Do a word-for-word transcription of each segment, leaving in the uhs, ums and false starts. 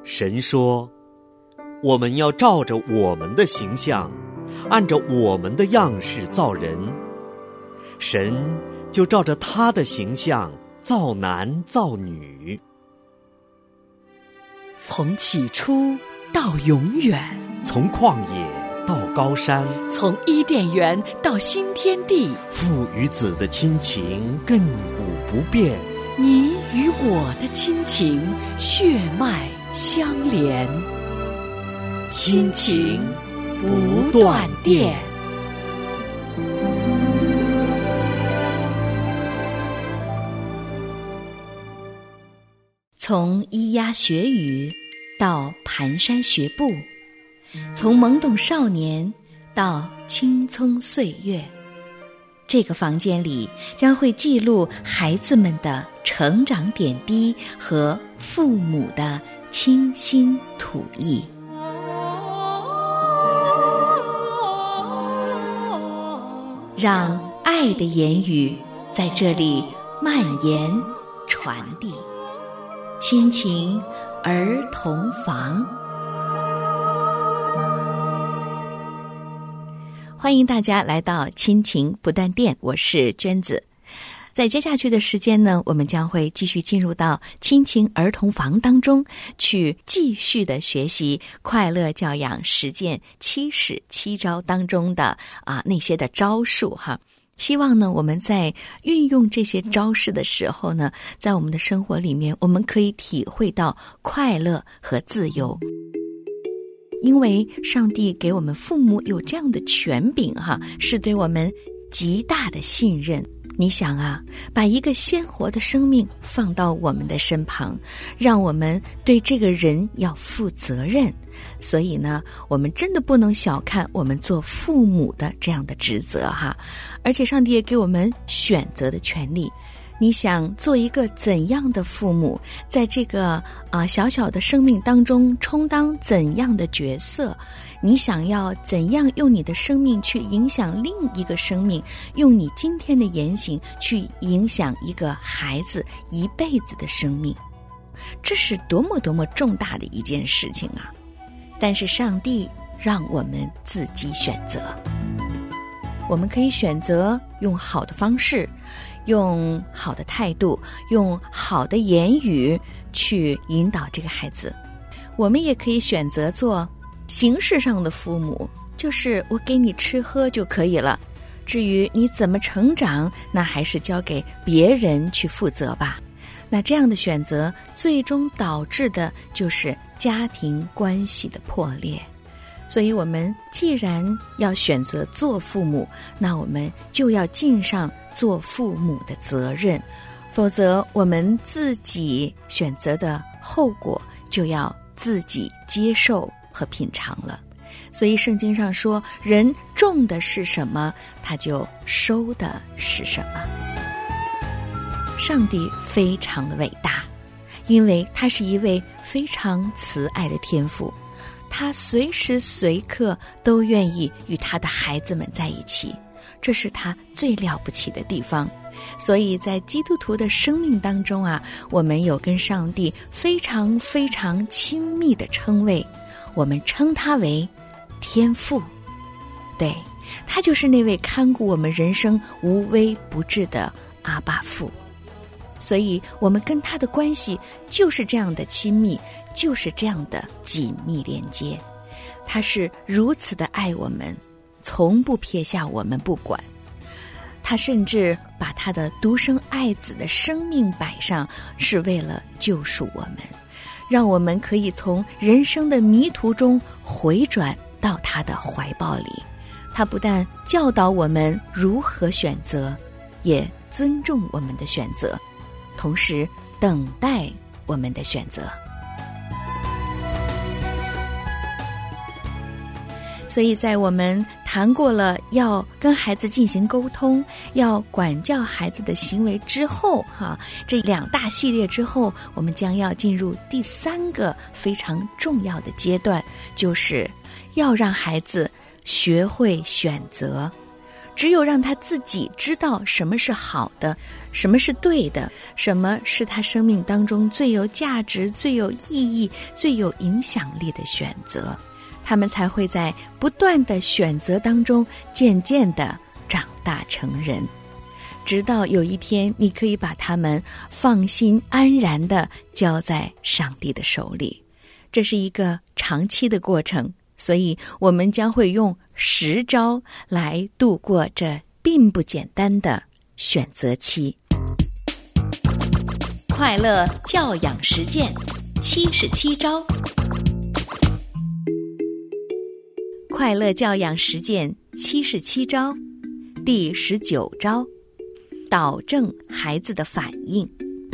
神说，我们要照着我们的形象，按照我们的样式造人。神就照着他的形象造男造女。 从起初到永远， 从旷野到高山， 从伊甸园到新天地， 父与子的亲情亘古不变， 你与我的亲情血脉相连，亲情不断电。从咿呀学语到蹒跚学步，从懵懂少年到青葱岁月，这个房间里将会记录孩子们的成长点滴和父母的倾心吐意。让爱的言语在这里蔓延传递。亲情儿童房，欢迎大家来到亲情不断电，我是娟子。在接下去的时间呢，我们将会继续进入到亲情儿童房当中，去继续的学习快乐教养实践七使七招当中的啊那些的招数哈。希望呢，我们在运用这些招式的时候呢，在我们的生活里面，我们可以体会到快乐和自由。因为上帝给我们父母有这样的权柄哈，是对我们极大的信任。你想啊，把一个鲜活的生命放到我们的身旁，让我们对这个人要负责任。所以呢，我们真的不能小看我们做父母的这样的职责哈。而且上帝也给我们选择的权利。你想做一个怎样的父母，在这个啊、呃、小小的生命当中充当怎样的角色？你想要怎样用你的生命去影响另一个生命，用你今天的言行去影响一个孩子一辈子的生命？这是多么多么重大的一件事情啊！但是上帝让我们自己选择，我们可以选择用好的方式，用好的态度，用好的言语去引导这个孩子。我们也可以选择做形式上的父母，就是我给你吃喝就可以了，至于你怎么成长，那还是交给别人去负责吧。那这样的选择最终导致的就是家庭关系的破裂。所以我们既然要选择做父母，那我们就要尽上做父母的责任，否则我们自己选择的后果就要自己接受和品尝了。所以圣经上说，人种的是什么，他就收的是什么。上帝非常的伟大，因为他是一位非常慈爱的天父，他随时随刻都愿意与他的孩子们在一起，这是他最了不起的地方。所以在基督徒的生命当中啊，我们有跟上帝非常非常亲密的称谓，我们称他为天父。对，他就是那位看顾我们人生无微不至的阿爸父。所以我们跟他的关系就是这样的亲密，就是这样的紧密连接。他是如此的爱我们，从不撇下我们不管。他甚至把他的独生爱子的生命摆上，是为了救赎我们，让我们可以从人生的迷途中回转到他的怀抱里。他不但教导我们如何选择，也尊重我们的选择，同时等待我们的选择。所以在我们谈过了要跟孩子进行沟通，要管教孩子的行为之后哈，这两大系列之后，我们将要进入第三个非常重要的阶段，就是要让孩子学会选择。 只有让他自己知道什么是好的，什么是对的，什么是他生命当中最有价值、最有意义、最有影响力的选择，他们才会在不断的选择当中渐渐的长大成人，直到有一天你可以把他们放心安然地交在上帝的手里。这是一个长期的过程，所以我们将会用十招来度过这并不简单的选择期。快乐教养实践七十七招，快乐教养实践七十七招，第十九招，导正孩子的反应。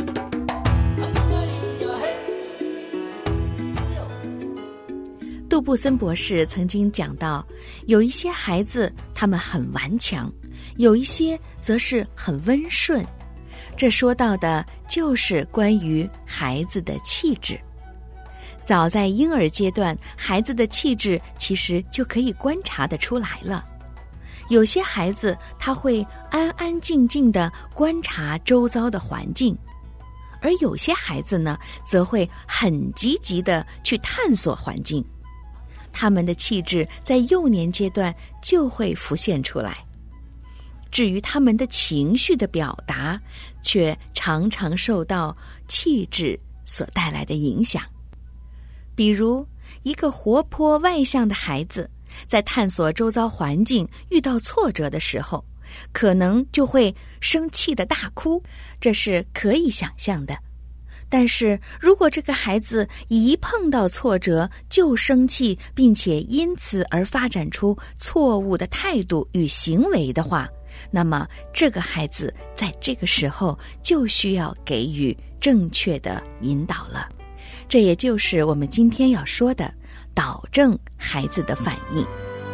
杜布森博士曾经讲到，有一些孩子他们很顽强，有一些则是很温顺，这说到的就是关于孩子的气质。早在婴儿阶段，孩子的气质其实就可以观察得出来了。有些孩子他会安安静静地观察周遭的环境，而有些孩子呢，则会很积极地去探索环境。他们的气质在幼年阶段就会浮现出来。至于他们的情绪的表达，却常常受到气质所带来的影响。比如，一个活泼外向的孩子，在探索周遭环境遇到挫折的时候，可能就会生气的大哭，这是可以想象的。但是如果这个孩子一碰到挫折就生气，并且因此而发展出错误的态度与行为的话，那么这个孩子在这个时候就需要给予正确的引导了。这也就是我们今天要说的，导正孩子的反应。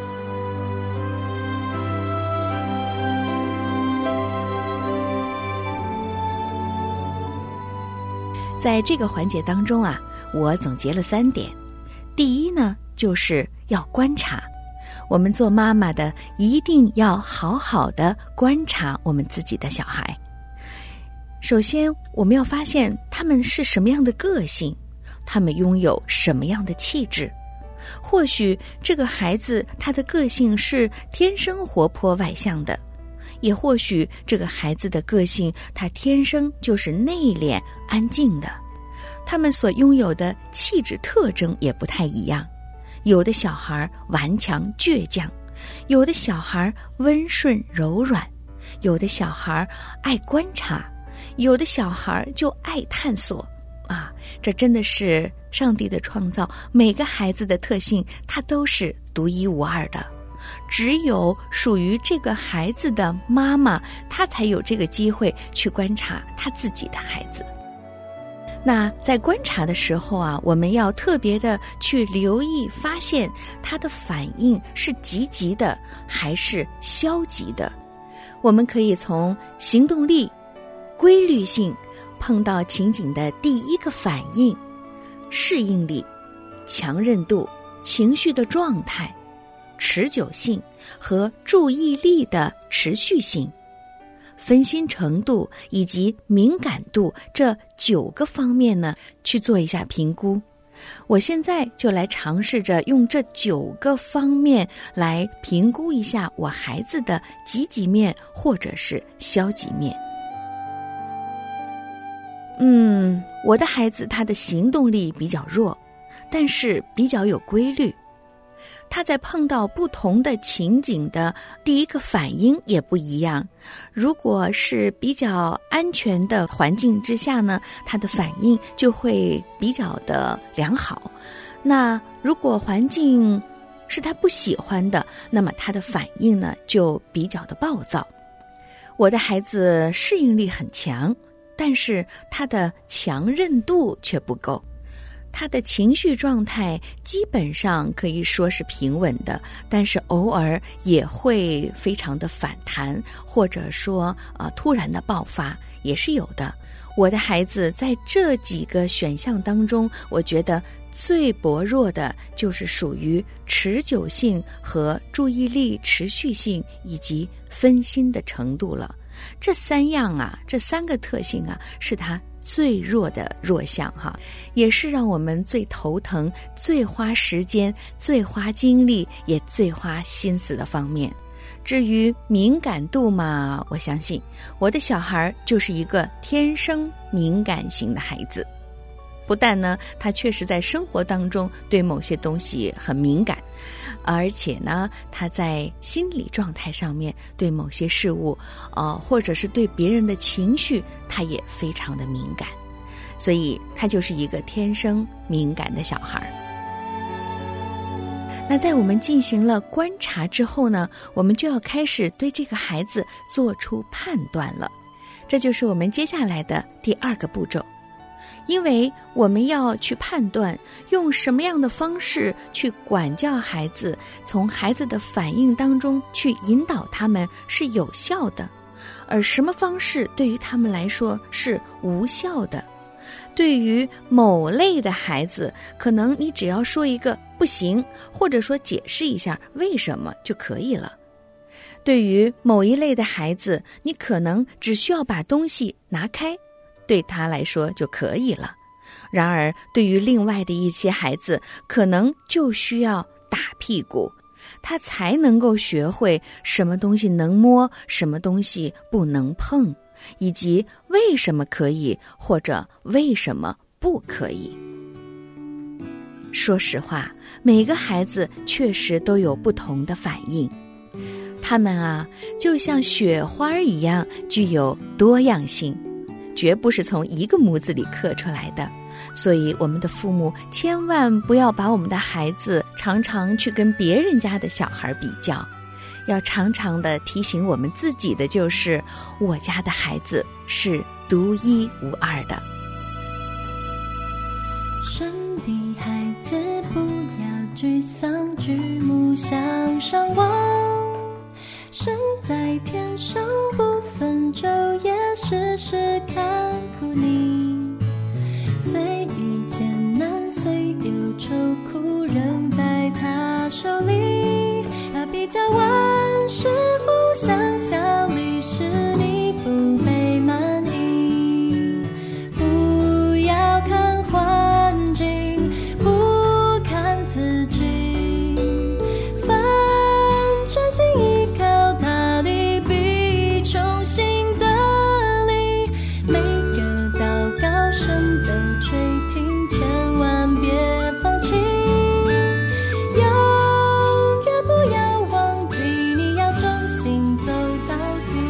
在这个环节当中啊，我总结了三点。第一呢，就是要观察。我们做妈妈的一定要好好的观察我们自己的小孩。首先，我们要发现他们是什么样的个性，他们拥有什么样的气质。或许这个孩子他的个性是天生活泼外向的，也或许这个孩子的个性他天生就是内敛安静的，他们所拥有的气质特征也不太一样。有的小孩顽强倔强，有的小孩温顺柔软，有的小孩爱观察，有的小孩就爱探索啊，这真的是上帝的创造，每个孩子的特性它都是独一无二的。只有属于这个孩子的妈妈，她才有这个机会去观察她自己的孩子。那在观察的时候啊，我们要特别的去留意发现他的反应是积极的还是消极的。我们可以从行动力、规律性、碰到情景的第一个反应、适应力、强韧度、情绪的状态、持久性和注意力的持续性、分心程度以及敏感度这九个方面呢，去做一下评估。我现在就来尝试着用这九个方面来评估一下我孩子的积极面或者是消极面。嗯，我的孩子他的行动力比较弱，但是比较有规律。他在碰到不同的情景的第一个反应也不一样。如果是比较安全的环境之下呢，他的反应就会比较的良好。那如果环境是他不喜欢的，那么他的反应呢就比较的暴躁。我的孩子适应力很强，但是他的强韧度却不够。他的情绪状态基本上可以说是平稳的，但是偶尔也会非常的反弹，或者说呃突然的爆发也是有的。我的孩子在这几个选项当中，我觉得最薄弱的就是属于持久性和注意力持续性以及分心的程度了。这三样啊，这三个特性啊，是它最弱的弱项哈，也是让我们最头疼、最花时间、最花精力，也最花心思的方面。至于敏感度嘛，我相信我的小孩就是一个天生敏感型的孩子。不但呢，他确实在生活当中对某些东西很敏感，而且呢，他在心理状态上面对某些事物，呃，或者是对别人的情绪，他也非常的敏感，所以他就是一个天生敏感的小孩。那在我们进行了观察之后呢，我们就要开始对这个孩子做出判断了，这就是我们接下来的第二个步骤。因为我们要去判断用什么样的方式去管教孩子，从孩子的反应当中去引导他们是有效的，而什么方式对于他们来说是无效的。对于某类的孩子，可能你只要说一个不行，或者说解释一下为什么就可以了。对于某一类的孩子，你可能只需要把东西拿开，对他来说就可以了。然而对于另外的一些孩子，可能就需要打屁股，他才能够学会什么东西能摸，什么东西不能碰，以及为什么可以或者为什么不可以。说实话，每个孩子确实都有不同的反应，他们啊，就像雪花一样具有多样性，绝不是从一个模子里刻出来的。所以我们的父母千万不要把我们的孩子常常去跟别人家的小孩比较，要常常的提醒我们自己的就是我家的孩子是独一无二的。 生的孩子不要沮丧，举目向上望，身在天上不分昼夜，时时看顾你。虽遇艰难，虽有愁苦，仍在他手里。他比较万事互相效力，使你福杯满溢。不要看环境，不看自己，反专心依靠他的必重新得力。每个祷告声都垂听，千万别放弃，永远不要忘记，你要忠心走到底。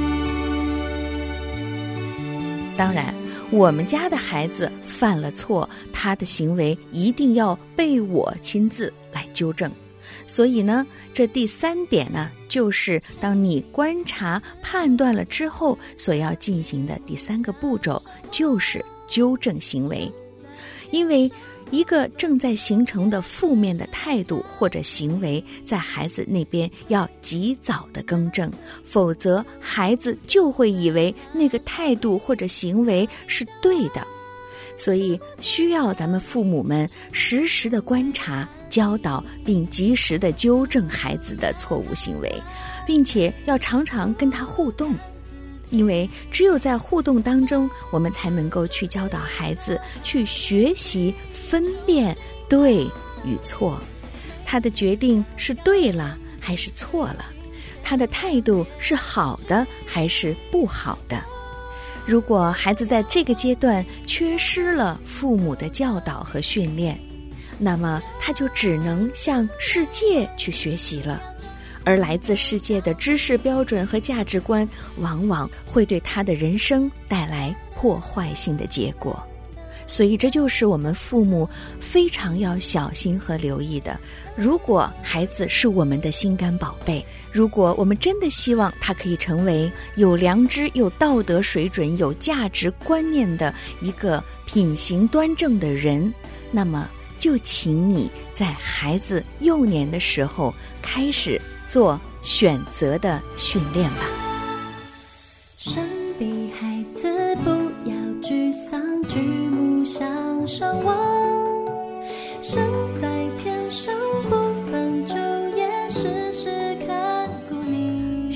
当然，我们家的孩子犯了错，他的行为一定要被我亲自来纠正。所以呢，这第三点呢，就是当你观察判断了之后所要进行的第三个步骤，就是纠正行为。因为一个正在形成的负面的态度或者行为，在孩子那边要及早的更正，否则孩子就会以为那个态度或者行为是对的。所以需要咱们父母们时时的观察、教导，并及时的纠正孩子的错误行为，并且要常常跟他互动。因为只有在互动当中，我们才能够去教导孩子去学习分辨对与错，他的决定是对了还是错了，他的态度是好的还是不好的。如果孩子在这个阶段缺失了父母的教导和训练，那么他就只能向世界去学习了，而来自世界的知识标准和价值观往往会对他的人生带来破坏性的结果。所以这就是我们父母非常要小心和留意的。如果孩子是我们的心肝宝贝，如果我们真的希望他可以成为有良知、有道德水准、有价值观念的一个品行端正的人，那么就请你在孩子幼年的时候开始做选择的训练吧。 生的孩子不要沮丧，举目向上望，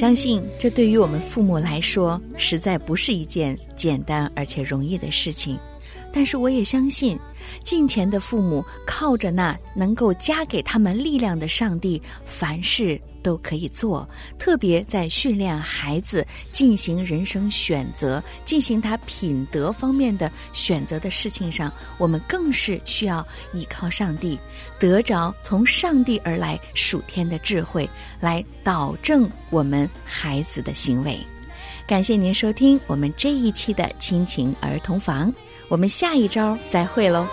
相信这对于我们父母来说，实在不是一件简单而且容易的事情。但是我也相信，敬虔的父母靠着那能够加给他们力量的上帝，凡事都可以做。特别在训练孩子进行人生选择、进行他品德方面的选择的事情上，我们更是需要依靠上帝，得着从上帝而来属天的智慧，来导正我们孩子的行为。感谢您收听我们这一期的亲情儿童房，我们下一周再会喽。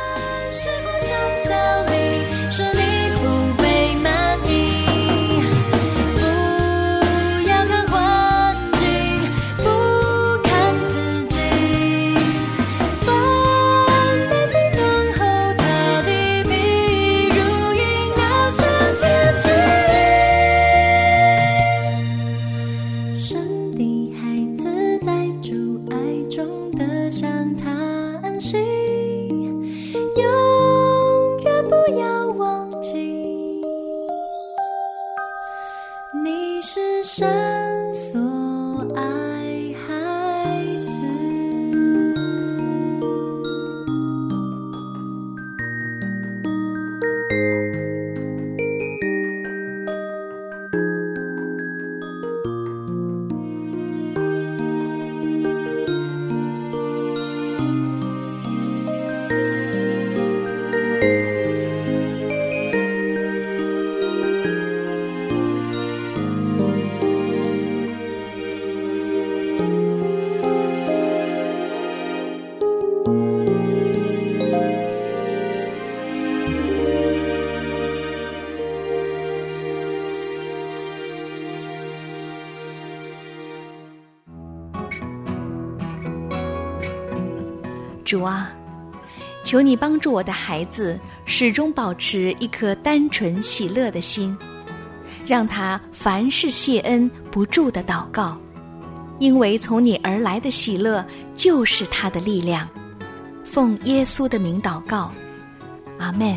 主啊，求你帮助我的孩子始终保持一颗单纯喜乐的心，让他凡事谢恩不住地祷告，因为从你而来的喜乐就是他的力量。奉耶稣的名祷告，阿们。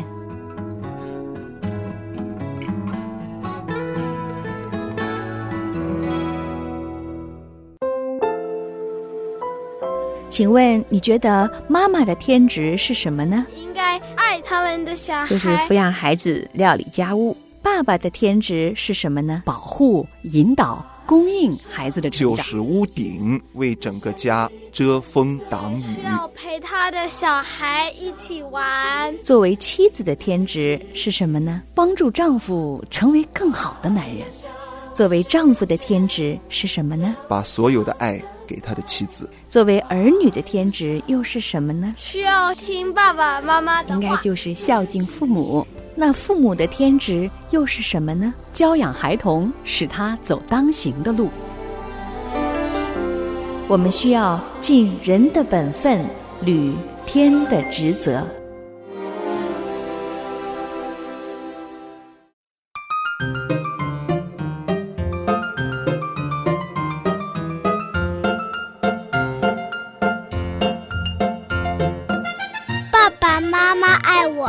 请问你觉得妈妈的天职是什么呢？ 应该爱他们的小孩， 就是抚养孩子、料理家务。 爸爸的天职是什么呢？ 保护、引导、供应孩子的成长。 就是屋顶，为整个家遮风挡雨。 要陪他的小孩一起玩。 作为妻子的天职是什么呢？ 帮助丈夫成为更好的男人。 作为丈夫的天职是什么呢？ 把所有的爱给他的妻子。 作为儿女的天职又是什么呢？ 需要听爸爸妈妈的话。 应该就是孝敬父母。 那父母的天职又是什么呢？ 教养孩童，使他走当行的路。 我们需要尽人的本分，履天的职责。 爸爸妈妈爱我，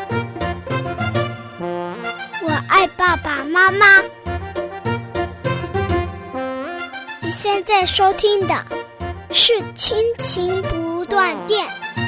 我爱爸爸妈妈。你现在收听的是亲情不断电。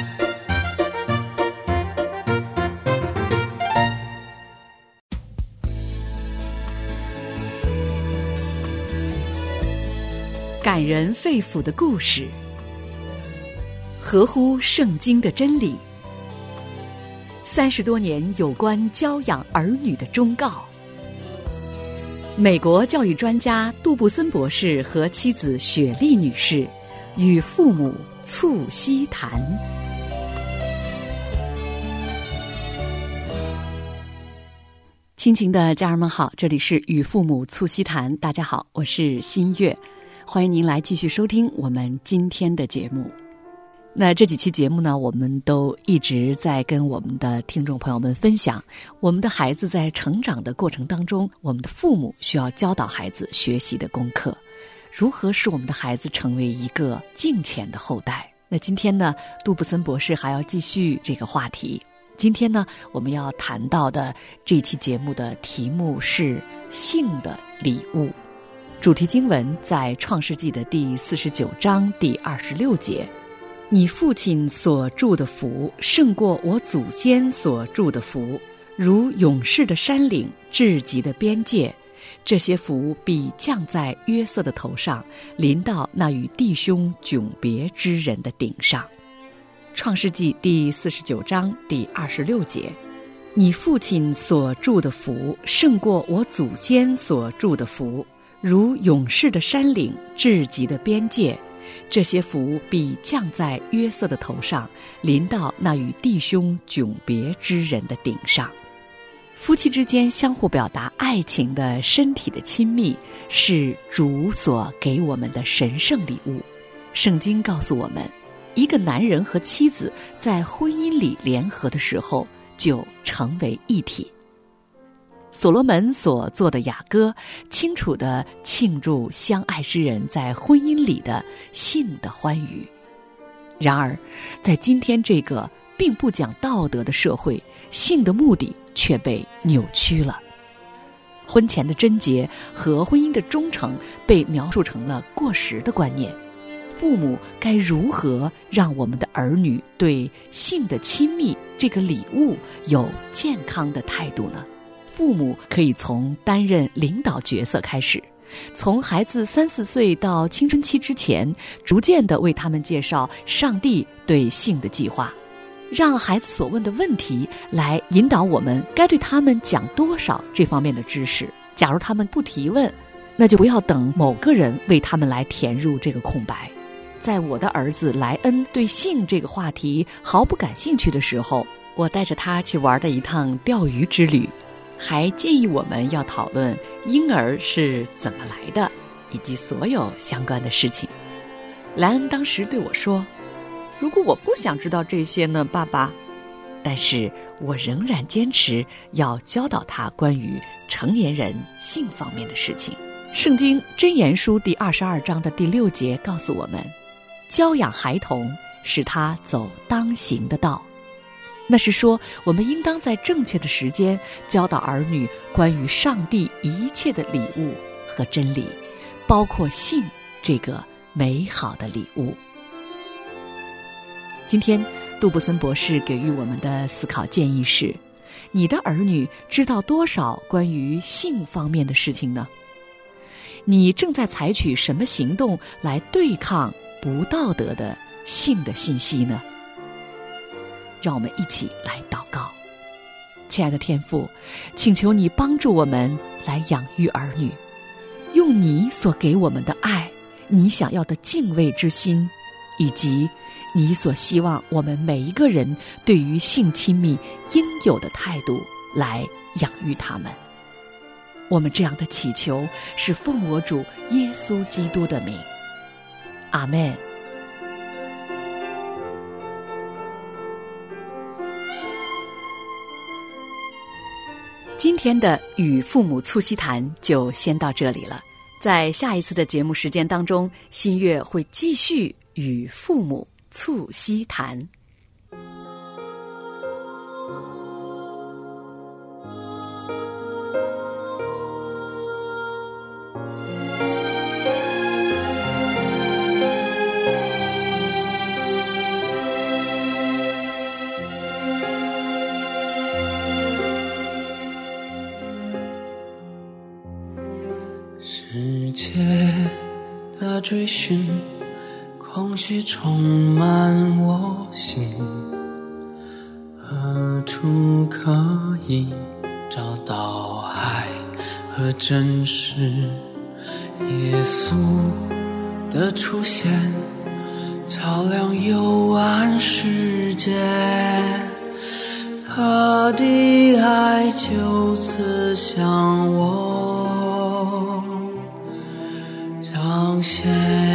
感人肺腑的故事，合乎圣经的真理，三十多年有关教养儿女的忠告。美国教育专家杜布森博士和妻子雪莉女士与父母促膝谈。亲情的家人们好，这里是与父母促膝谈。大家好，我是新月，欢迎您来继续收听我们今天的节目。那这几期节目呢，我们都一直在跟我们的听众朋友们分享，我们的孩子在成长的过程当中，我们的父母需要教导孩子学习的功课，如何使我们的孩子成为一个敬虔的后代。那今天呢，杜布森博士还要继续这个话题。今天呢，我们要谈到的这期节目的题目是性的礼物。 主题经文在创世纪的第四十九章第二十六节，你父亲所住的福胜过我祖先所住的福，如勇士的山岭，至极的边界，这些福必降在约瑟的头上，临到那与弟兄迥别之人的顶上。创世纪第四十九章第二十六节，你父亲所住的福胜过我祖先所住的福，如勇士的山岭，至极的边界，这些福必降在约瑟的头上，临到那与弟兄迥别之人的顶上。夫妻之间相互表达爱情的身体的亲密，是主所给我们的神圣礼物。圣经告诉我们，一个男人和妻子在婚姻里联合的时候，就成为一体。所罗门所做的雅歌，清楚地庆祝相爱之人在婚姻里的性的欢愉。然而，在今天这个并不讲道德的社会，性的目的却被扭曲了。婚前的贞洁和婚姻的忠诚被描述成了过时的观念。父母该如何让我们的儿女对性的亲密这个礼物有健康的态度呢？父母可以从担任领导角色开始，从孩子三四岁到青春期之前，逐渐地为他们介绍上帝对性的计划，让孩子所问的问题来引导我们该对他们讲多少这方面的知识。假如他们不提问，那就不要等某个人为他们来填入这个空白。在我的儿子莱恩对性这个话题毫不感兴趣的时候，我带着他去玩的一趟钓鱼之旅，还建议我们要讨论婴儿是怎么来的，以及所有相关的事情。莱恩当时对我说，如果我不想知道这些呢，爸爸，但是我仍然坚持要教导他关于成年人性方面的事情。圣经箴言书第二十二章的第六节告诉我们，教养孩童，使他走当行的道。那是说，我们应当在正确的时间教导儿女关于上帝一切的礼物和真理，包括性这个美好的礼物。今天杜布森博士给予我们的思考建议是，你的儿女知道多少关于性方面的事情呢？你正在采取什么行动来对抗不道德的性的信息呢？让我们一起来祷告。亲爱的天父，请求你帮助我们来养育儿女，用你所给我们的爱，你想要的敬畏之心，以及你所希望我们每一个人对于性亲密应有的态度来养育他们。我们这样的祈求是奉我主耶稣基督的名，阿们。今天的与父母促膝谈就先到这里了，在下一次的节目时间当中，新月会继续与父母促膝谈。 世界的追寻，空虚充满我心，何处可以找到爱和真实？耶稣的出现照亮幽暗世界，他的爱就此向我彰显。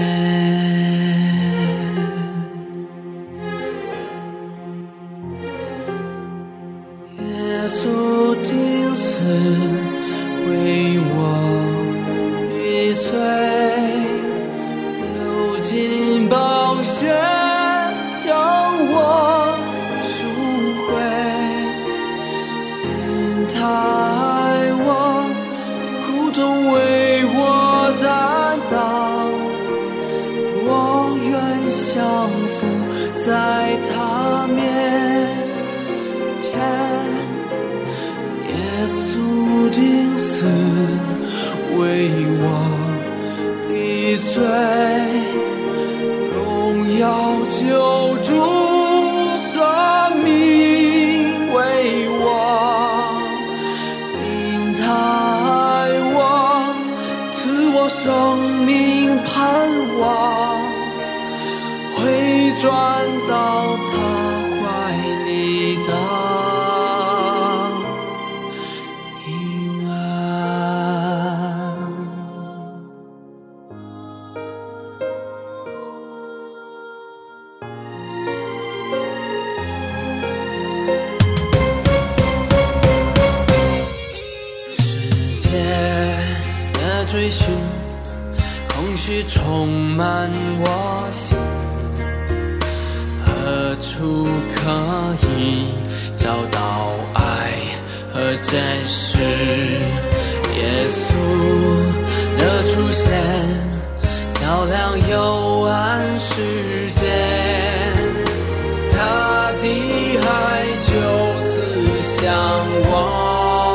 耶稣钉死为我玉碎，流尽宝血将我赎回，因他爱我在他面前，耶稣的死为我的罪，荣耀救主生命为我，因他爱我，赐我生命盼望，回转到他怀里的平安。世界的追寻，空虚充满我心，何处可以找到爱和真实？耶稣的出现，照亮幽暗世界，他的爱就此向我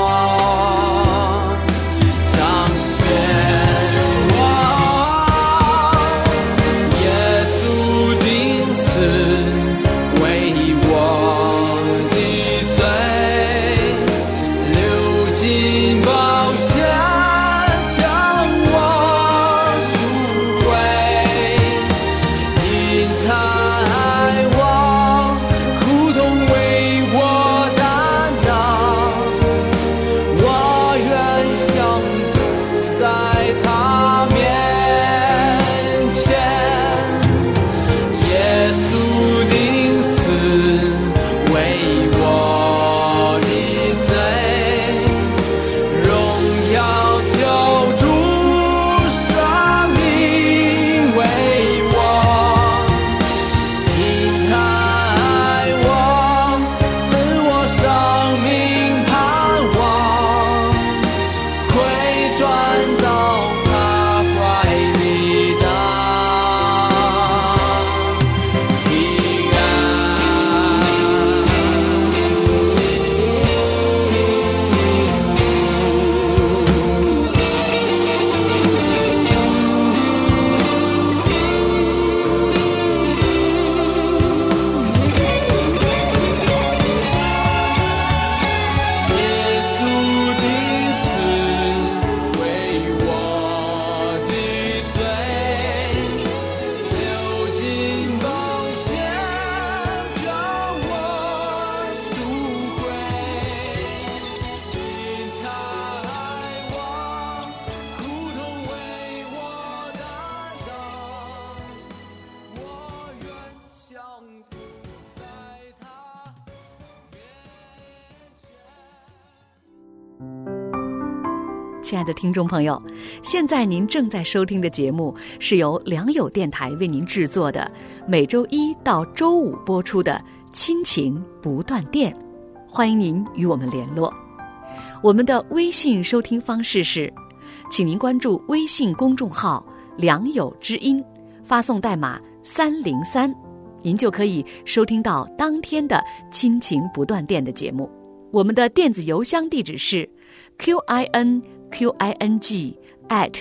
亲爱的听众朋友，现在您正在收听的节目是由良友电台为您制作的，每周一到周五播出的亲情不断电，欢迎您与我们联络。我们的微信收听方式是，请您关注微信公众号良友之音，发送代码三零三，您就可以收听到当天的亲情不断电的节目。我们的电子邮箱地址是 q i n q i n g at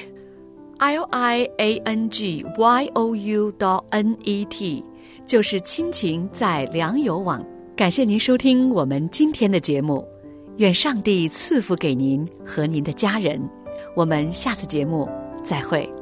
l i a n g y o u dot n e t， 就是亲情在良友网。感谢您收听我们今天的节目，愿上帝赐福给您和您的家人。我们下次节目再会。